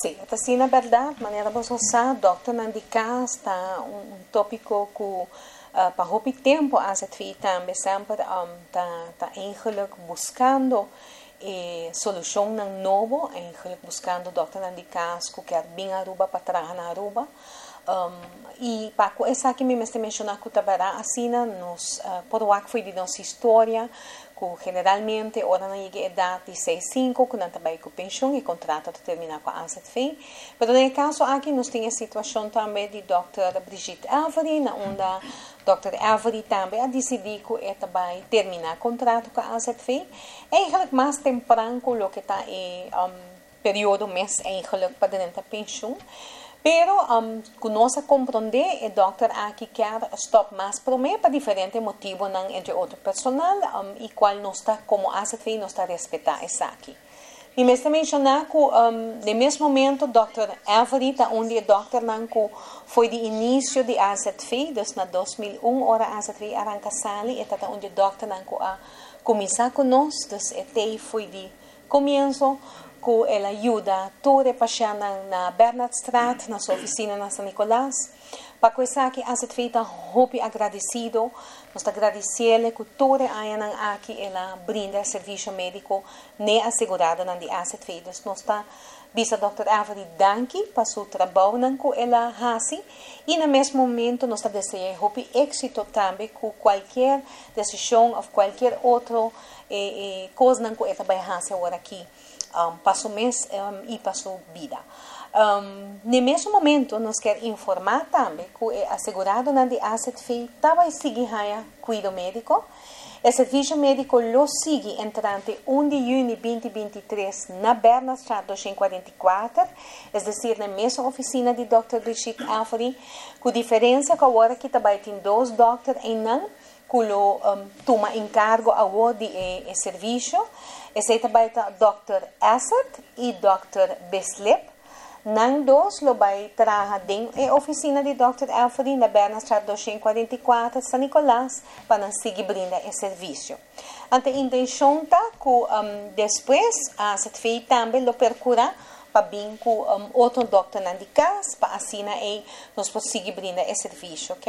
Sí, assim na verdade, maneira você usar, doctor Nandika está tópico que para roupa tempo a gente também sempre tá eigenlijk buscando solução novo, eigenlijk buscando doctor Nandika que quer bem Aruba para trás na Aruba. E para essa aqui me mencionar que trabalhar assim nos por o que foi de nossa história que generalmente ora na idade de 65 que não trabalha com pensão e contrato de terminar com a AZF. Mas no caso aqui nós temos a situação também de Dr. Brigitte Avery, na onde Dr. Avery também a decidir que ele vai terminar contrato com a AZF. Eigenlijk mais temprano que o que está em período mês eigenlijk para dentro da pensão. Pero, que nós compreender, o doutor aqui quer stop mais para mim, por diferentes motivos, entre outro personal, e qual nós está, como AZF, nós está respeitar isso aqui. E mesmo mencionar que, no mesmo momento, o Dr. Avery, onde o doutor que foi de início de AZF, dus na 2001, hora AZF arranca sali, e onde o doutor que começar conosco, dus até foi de começo, que ela ajuda toda a paixão na Bernardstraat, na sua oficina na São Nicolás. Para começar aqui, a gente está muito agradecido. Nós agradecemos que toda a ano aqui ela brinda serviço médico nem assegurado na de AZF. Nós está bisa Dr. Avery danke para seu trabalho que ela faz. E no mesmo momento nós desejamos muito êxito também com qualquer decisão ou qualquer outra coisa que ela vai fazer agora aqui. Para o mês e para a sua vida. No mesmo momento, nós queremos informar também que o assegurado na de AZF vai seguir cuidado médico. O serviço médico lo sigue entre 1 de junho de 2023 na Bernardstraat 244, é decir, na mesma oficina de Dr. Brigitte Avery, com diferença que agora que também tem dois doutores em não, que lo toma encargo agora de serviço. Esse também está Dr. Assad e Dr. Beslep. Nang dos lo vai trabalhar na oficina de Dr. Avery na Bernardstraat 244, São Nicolás, para seguir brindar esse serviço. Ante a intenção está que depois a CTFI também lo percura para vir com outro doctor na de casa, para assim nós conseguir brindar esse serviço. Que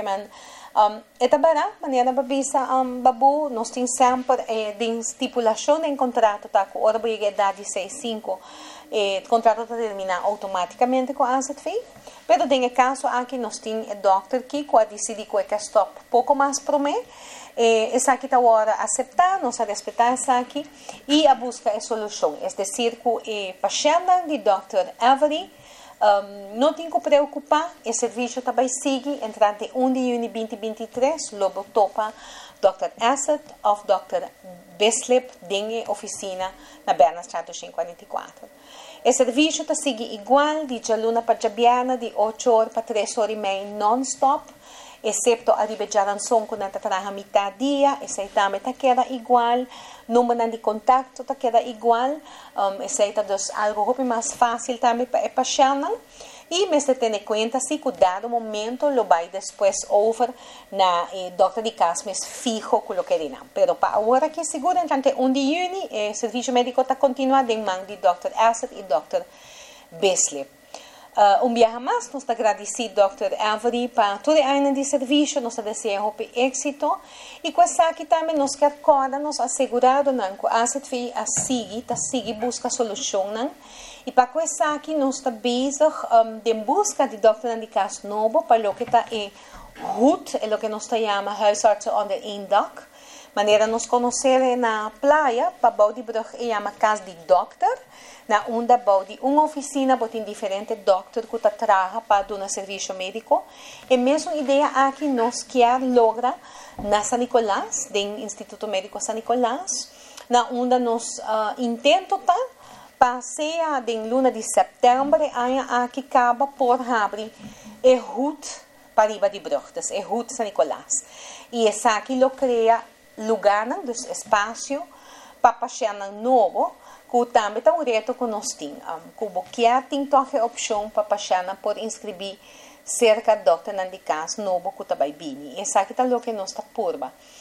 esta maneira para visa babu nós temos sempre de estipulação em contrato tá com hora de idade de 65 o contrato está terminar automaticamente com a AZF, mas em caso aqui nós temos o doctor que pode decidir que é stop pouco mais para mim, essa aqui está hora aceitar, nós a respeitar essa aqui e a busca a solução, é decir que o paciente de Dr. Avery não tem que preocupar, o serviço também segue entre 1 de junho de 2023, logo topa Dr. Assad ou Dr. Beslep na oficina na Bernardstraat 244. O serviço está segue igual de Jaluna para Jabiana, de 8 horas para 3 horas e meia non-stop, excepto a Ribejaranson, quando está trabalhando metade dia, esse também está igual, número de contato está igual, esse é algo mais fácil também para a paciente. E mesmo tendo em conta se que dado momento lo vai depois over na doctor de casa mas fijo com o que dirá. Pero para agora que seguro entre 1 de junho o serviço médico está continuando em mão de Dr. Assad e Dr. Besley. Viaje mais, nós agradecemos Dr. Avery para todo o ano de serviço, nós desejamos êxito e com essa aqui também nós queremos nos assegurar que a AZF sigue busca solução. E para começar aqui, nós estamos em busca de Dr. de caso novo para o que está em HUT, é o que nós chamamos huisartsen onder één dak. Maneira nos conhecer na praia, para Boudebrug, é chama casa de doctor. Na onda de uma oficina, tem diferentes doctores que trabalham para dar serviço médico. E mesmo ideia aqui, nós queremos lograr na São Nicolás, do Instituto Médico São Nicolás, na onda nós intentamos passeia em luna de setembro, aqui acaba por abrir o HUT para riba de Bruxas, o HUT São Nicolás. E essa aqui lo cria lugar, espaço para passear novo, que também está o reto que nós temos. Que qualquer tem a opção para passear por inscrever cerca de doctor de casa novo que está bem. Essa aqui está o que nós está purba.